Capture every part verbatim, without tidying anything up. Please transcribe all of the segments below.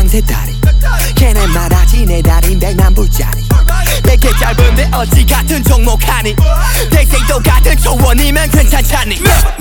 황새 다리 걔네 말하지 내 다린 백만불짜리 백개 짧은데 어찌 같은 종목하니 대생도 같은 초원이면 괜찮잖니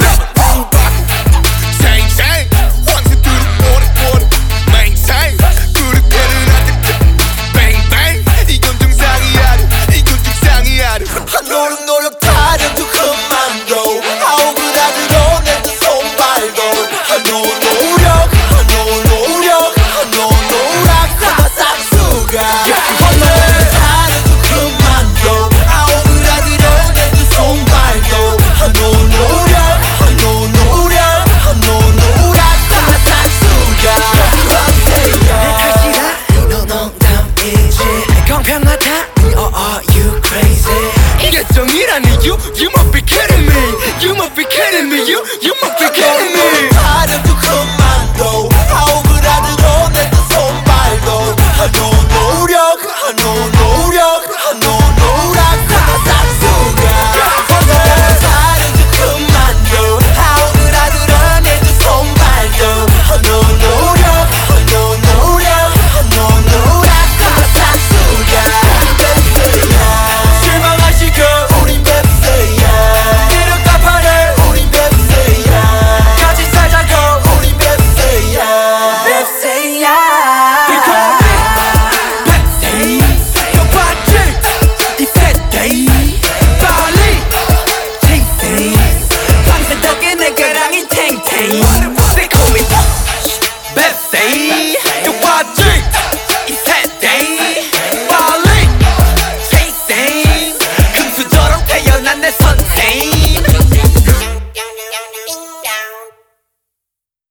생 황새들은 오래 오래 맹생 그릇대는 아들 뱅뱅 이건 정상이야 이건 정상이야 한 노력 노력 다른 두 그만둬 아홉을 안으로 내 두 손발도 한 노력 한 노력 한 노력 하나 쌍수가 한 노력 다른 두 그만둬 아홉을 안으로 내 두 손발도 한 노력 한 노력 한 노력 하나 쌍수가 내 탓이라 너 농담이지 공평하다 oh are you crazy 이게 정이란 이유 You must be kidding me You must be kidding me You, you must be kidding me 다른 두 그만둬 아홉을 안으로 내 두 손발도 한 노력 한 노력 한 노력 하나 쌍수가 다른 두 그만둬 아홉을 안으로 내 두 손발도 한 노력 한 노력 한 노력 하나 쌍수가 실망하시고 우린 뱁새야 이름 갚아내 우린 뱁새야 같이 살자고 우린 뱁새야 뱁새야 They call me Bepsy